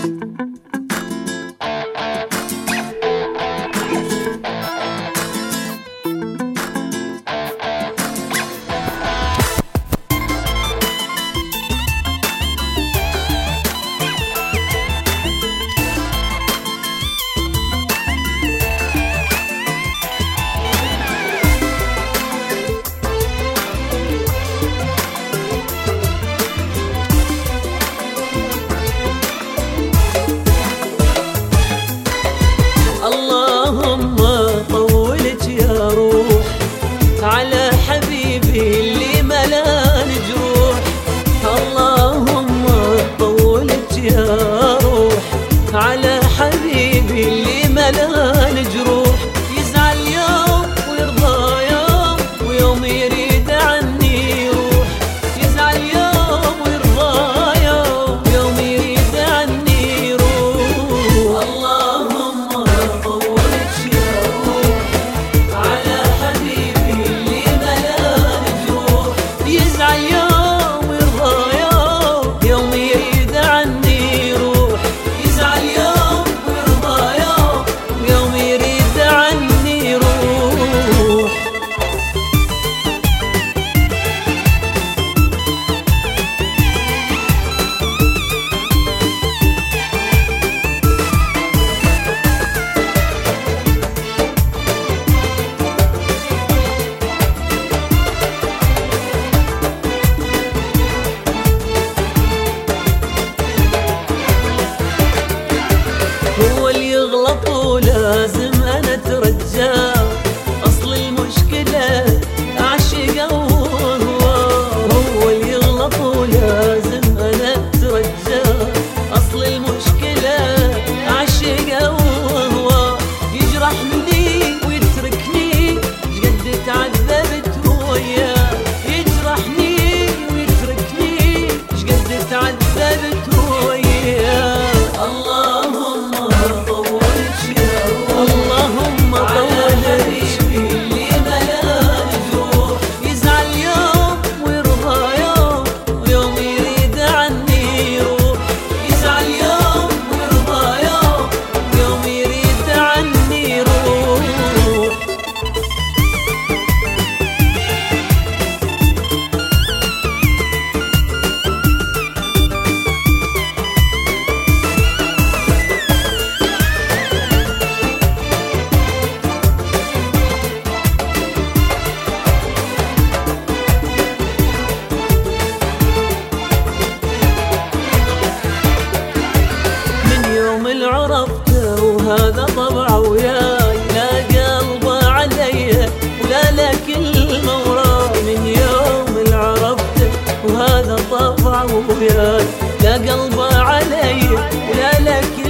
اللهم طولك يا روح على حبيبي اللي ملان جروح. اللهم طولك يا روح على حبيبي اللي ملان جروح. يزعل يوم ويرضى يوم ويوم يريد عني يروح. يزعل يوم ويرضى يوم ويوم يريد عني يروح. اللهم طولك يا روح على حبيبي اللي ملان جروح. يزعل يوم ويرضى يوم يوم يريد عني يروح. يزعل يوم ويرضى يوم يوم يريد عني يروح. هو اللي يغلط ولازم انا اترجاه. اصل المشكلة اعشقه هو اللي يغلط ولازم انا اترجاه. اصل المشكلة اعشقه يجرحني ويتركني شقد تعذبت وياه. يجرحني ويتركني شقد تعذبت وياه. اللهم طولك يا روح اللهم طولك حبيبي اللي ملان جروح. يزعل يوم ويرضى يوم ويوم يريد عني يروح. يزعل يوم ويرضى يوم ويوم يريد عني يروح. عرفته وهذا طبعه وياي. لا قلبه علي ولا له كلمة وراي. من يوم عرفته وهذا طبعه وياي. لا قلبه علي ولا له